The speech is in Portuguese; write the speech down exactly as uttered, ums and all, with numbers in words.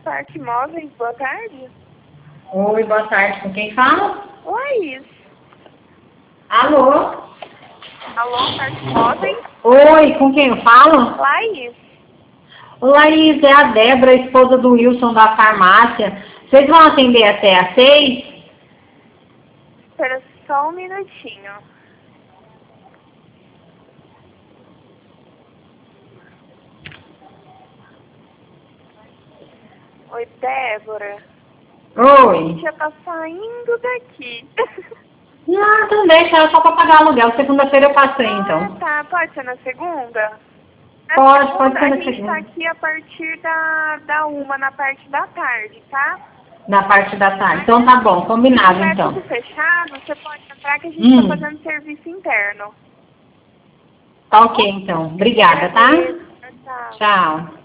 Parque Móveis, boa tarde. Oi, boa tarde. Com quem fala? Laís. Alô? Alô, Parque Móveis? Oi, com quem eu falo? Laís. O Laís, é a Débora, esposa do Wilson da farmácia. Vocês vão atender até às seis? Espera só um minutinho. Oi, Débora. A Oi. gente já tá saindo daqui. Não, então deixa, é só para pagar aluguel. Segunda-feira eu passei, Ah, então. tá. Pode ser na segunda? Na Pode, segunda, pode ser a na gente segunda. tá aqui a partir da, da uma, na parte da tarde, tá? Na parte da tarde. Então tá bom, combinado Se tiver então. tudo fechado, você pode entrar que a gente Hum. tá fazendo serviço interno. Tá ok então. Obrigada, tá? Agradeço. Tchau. Tchau.